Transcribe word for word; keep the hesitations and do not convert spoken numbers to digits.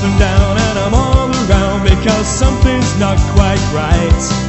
and down and I'm all around because something's not quite right.